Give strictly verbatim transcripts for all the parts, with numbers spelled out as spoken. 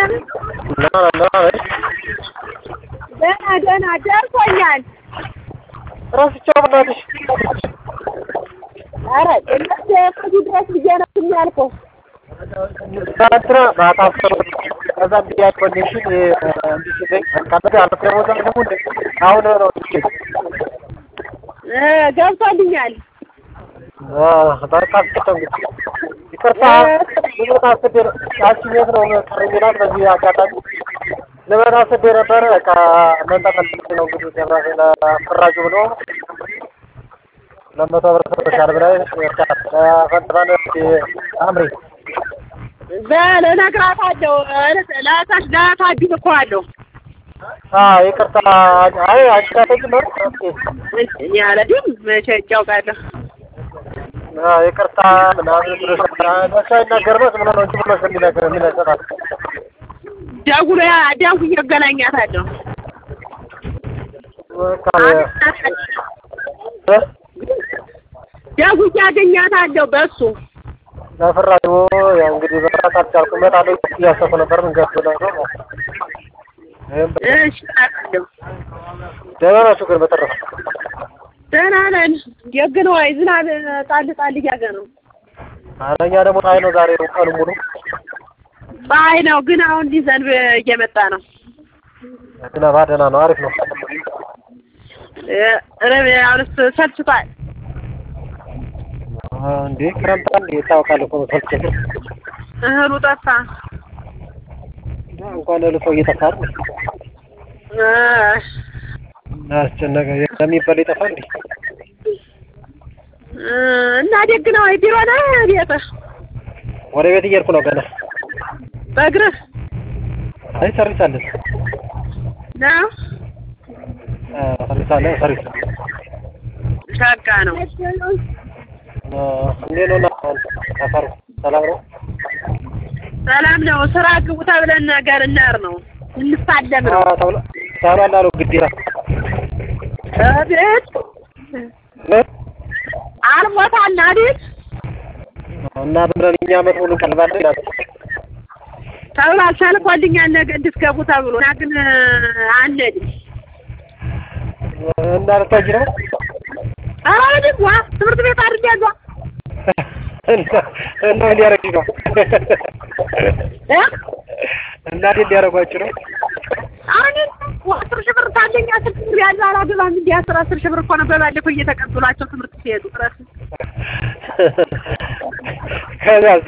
لا لا دنا دنا داركونيال راس تشوفناش ኧረ እንዴ ከዚህ ድረስ ልጄና የሚያልከው ሳትራ ባታፈሩ ከዛ ቢያ ኮኔክሽን እንዲስገኝ ካለ አልከረው ደግሞ እንደ አሁን ነው እ ገብቶልኛል አዎ ታካፍተው ይቅርታ ብዙ ታስደር አሽሜት ነው ከረሚላት በዚህ አጋጣሚ ለበራ ሰደረ ነበር በቃ መንጣጣል ነው እንግዲህ ደብራሴ ለፍራጁ ብሎ ለመቶ ብር ተሻለ ብላይ ፈንታን አምሪ ዘለ ነግራታለሁ ለታሽ ዳታዲ ልኳለሁ አዎ ይቅርታ አይ አሽካተኝ ነው እኔ አለድም መቼጫው ካለ አዎ ይቅርታ ምናምን ብሎ ሰራ ነገርበት ምን ነው እንጂ ብሎ ስለሚነገር ምን ያሰጣል ዳጉላ ዳጉ ይገናኛታለሁ ወካለ ዳጉ ያገኛታለሁ በሱ ለፍራጆ ያው እንግዲህ በራስ አልቻልኩም መጣለው ያሰፈ ነበር ምን ገፍለው ነው እሺ አቀደም ደህናችሁ ግን በተረፈ ደህና ነን የግነው አይ ዝናብ ጣል ጣል እያገ ነው አረኛ ደግሞ ታይ ነው ዛሬ ቀኑ ሙሉ ባይ ነው ግን አሁን ሊዘንብ እየመጣ ነው ዝናብ ደህና ነው አሪፍ ነው እ ረብ አውርስ ሰልችቷል እንዴ ክረምት አንዴ ታውቃለ እኮ ሰልችቶ እህሉ ጠፋ እንኳን ለፎ እየተፋር እ አስጨነቀ የሚበል ይጠፋል እንዴ እና ደግ ነው አይ ቢሮ ነው ቤት ወደ ቤት እየሄድኩ ነው ገና በእግርህ አይ ሰርቪስ አለ ነው ሰርቪስ አለ ሰርቪስ ሻጋ ነው እንዴት ነው ሰፈሩ ሰላም ነው ሰላም ነው ስራ ግቡ ተብለን ነገር እናር ነው እንፋለም ነው አዎ ተብሎ ታላላሉ ግዴታ አቤት አልሞታና አይደል እና ብረኛ አመት ሙሉ ቀልባለ ይላል ተብሏል ሳልቆልኛል ነገ እንድትገቡ ተብሎ እና ግን አንዴ እንዳልታጅ ነው አረ ደግሞ ትምህርት ቤት አድርጋለሁ እና ምን ያረግ ነው እ እና እንዴ ያረጋችሁ ነው አሁን አስር ሺህ ብር ታገኛ አስር ሺህ ብር ያለ አላገባም እንዴ አስር አስር ሺህ ብር እኮ ነው በባለፈው እየተቀበሏቸው ትምህርት ሲሄዱ ድረስ ከዛስ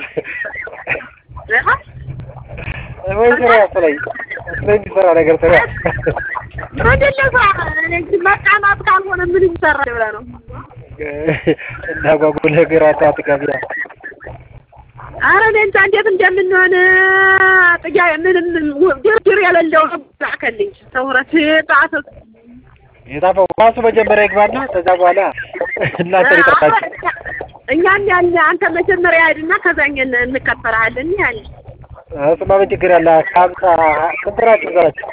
እ ወይ ስራ ያስለኝ ምን ይሰራ ነገር ተራ ምንድን ነው እንግዲህ መቃማት ካልሆነ ምን ይሰራ ብላ ነው እና ጓጉል ነገር አጣጥቃቢያ አረ እንዴት እንዴት እንደምንሆን ጥያ ምንም ድርድር የሌለው ታከልኝ ተውረት ጣት የታፈው ራሱ መጀመሪያ ይግባና ከዛ በኋላ እናንተ ይጠፋችሁ እኛም ያን አንተ መጀመሪያ አይደና ከዛኛ እንከፈራለን ያን እሱማ ምን ችግር አለ ሀምሳ ስንትራችሁ ዘራችሁ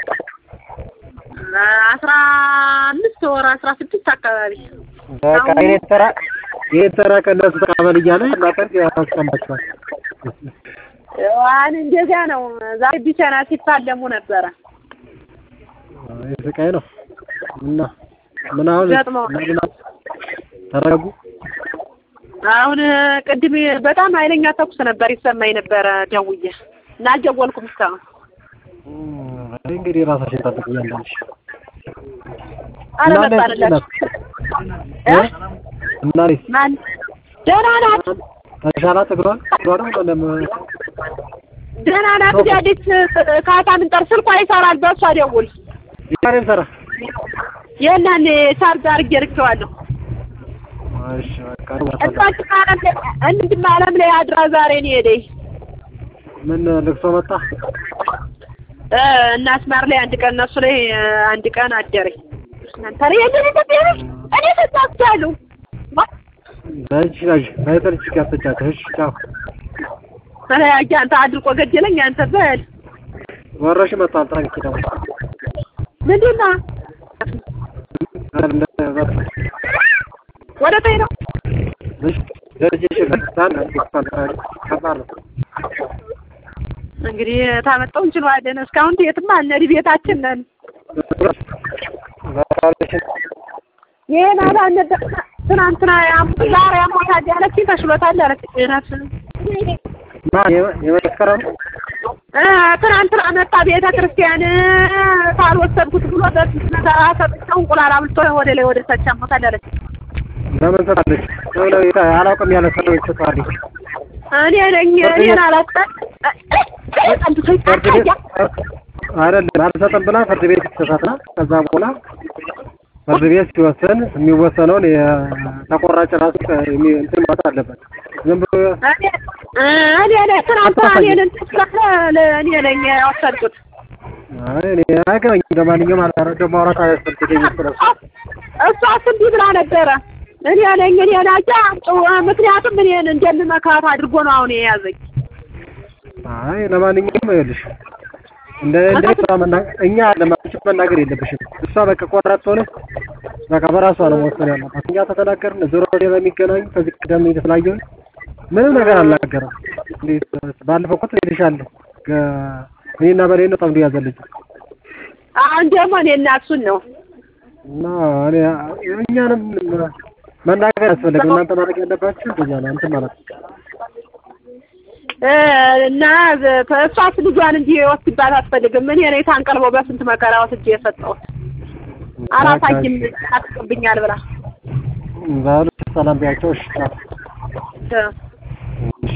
አስራ አምስት ወር አስራ ስድስት አካባቢ በቃ ይተራ ይተራ ከነሱ ተቀበል እያለ እናንተ ያስቀምጣችኋል ዋን እንደዛ ነው ዛሬ ቢቻና ሲፋለሙ ነበረ ይስቃይ ነው እና ምን አሁን ተረጋጉ አሁን ቅድም በጣም ኃይለኛ ተኩስ ነበር ይሰማኝ ነበር ደውዬ እና አልደወልኩም እስካሁን እንግዲህ ራሳችን ታጥቁ ያለሽ አረ መጣለላችሁ እ እናሪ ማን ደህና ናት ተሻላት እግሯን እግሯን ወለም ደህና ናት ያዲስ ካታ ምን ጠር ስልኳ ይሰራል በሷ ደውል ይሰራል ሰራ የናን ቻርጅ አድርጌ ልኬዋለሁ እሺ በቃ እንዴ ማለም ላይ አድራ ዛሬ ነው ሄደኝ ምን ልቅሶ መጣ እ እና አስማር ላይ አንድ ቀን እነሱ ላይ አንድ ቀን አደረኝ አንተ ላይ የለም ተበየሽ እኔ ተጣጣለሁ ባንቺ ላይ ባይተልሽ ጋተቻተሽ ቻው ታዲያ አንተ አድርቆ ገደለኝ አንተ በል ወረሽ መጣል ታንኪ ደግሞ ምንድን ነው ወደ ተይ ነው እሺ ደረጀሽ ለታን አንተ ካንታሪ ካባር እንግዲህ ታመጣው እንችላለን። እስካሁን የትም አንሄድ ቤታችን ነን። የናዳ ነዳ ትናንትና ዛሬ አሞታል ያለች ተሽሎታል አለች። እራስ ማን የመስከረም ትናንትና መጣ ቤተ ክርስቲያን ካልወሰድኩት ብሎ በስነታ ሰጥተው እንቁላል አብልቶ ወደ ላይ ወደ ታች አሞታል አለች። ለምን ሰጣለች? ለምን አላውቅም ያለ ሰው ይሰጣል። እኔ ነኝ እኔን አላውቅም አንተ ተይታያ አይደለም አልሰጠም ብላ ፍርድ ቤት ተሳትራ ከዛ በኋላ ፍርድ ቤት ሲወሰን የሚወሰነውን የተቆራጭ ራሱ እንትን ማለት አለበት። ዝም ብሎ እኔ እኔ ነኝ ትናንትና እኔን እንትን ስላለ እኔ ነኝ ያወሰድኩት። አይ እኔ አገኘኝ ለማንኛውም አላረደው ማውራት አያስፈልገኝ ስለሱ እሷ እንዲህ ብላ ነበረ። እኔ ነኝ እኔ ናጃ ምክንያቱም እኔን እንደምመካት አድርጎ ነው አሁን የያዘኝ። አይ ለማንኛውም ይኸውልሽ እንደ እንደ ተማመና እኛ ለማጥፋት መናገር የለብሽም። እሷ በቃ ቆራጥ ሆነ በቃ በራሷ ነው መወሰን ያለባት። እኛ ተተናገርን ዞሮ ወደ በሚገናኝ ከዚህ ቀደም የተለያየው ምንም ነገር አልናገረም። እንዴት ባለፈው እኮ ትልሻለ እኔና በሌላ ነው ታምዱ ያዘልኝ። አሁን ደግሞ እኔና እሱን ነው እና እኔ እኛንም መናገር ያስፈልጋል። እናንተ ማድረግ ያለባችሁ እንደዛ ነው እንትን ማለት እና ተሷስ ልጇን እንጂ ወስድባት አትፈልግም። እኔ ነኝ ታንቀልበው በስንት መከራ ወስጄ የሰጠሁት አላሳይም አትቀብኛል ብላ ዛሬ ሰላም ቢያቸው እሺ